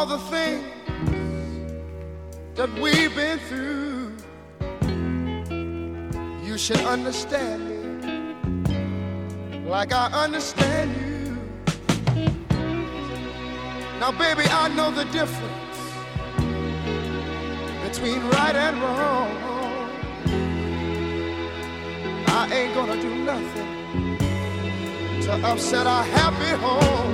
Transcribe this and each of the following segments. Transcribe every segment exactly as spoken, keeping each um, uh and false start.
the things that we've been through, you should understand me like I understand you. Now, baby, I know the difference between right and wrong. I ain't gonna do nothing to upset our happy home.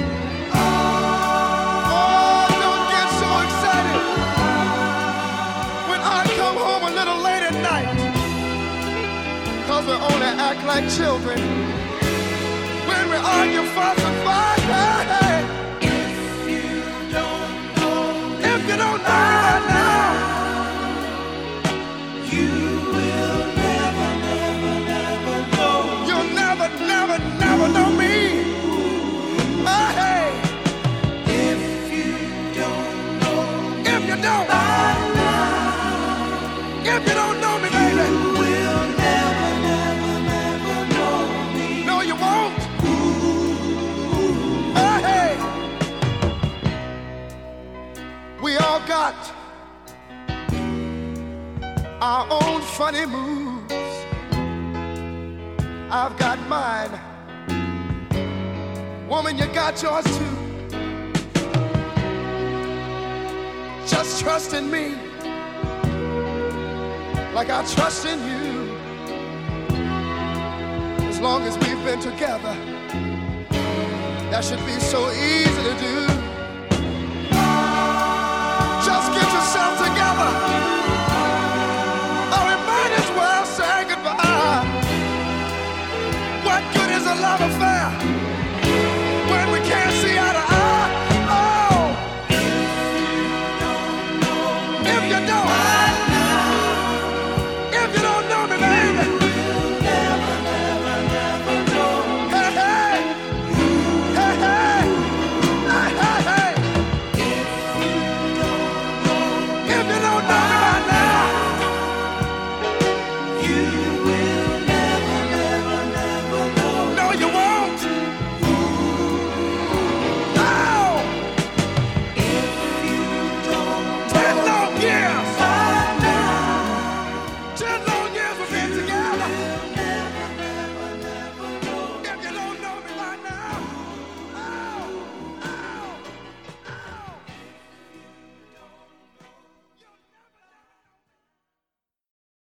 Oh, don't get so excited when I come home a little late at night, 'cause we only act like children when we argue, fuss, and fight. Hey, If you don't know me if you don't know me right now, you will never, never, never know. you'll never, never, never know me. Oh, hey, If you don't know me if you don't, by now, if you don't know me, baby, you will never, never, never know me. no, you won't. Oh, hey, we all got our own funny moves. I've got mine. Woman, you got yours too. Just trust in me like I trust in you. As long as we've been together, that should be so easy to do.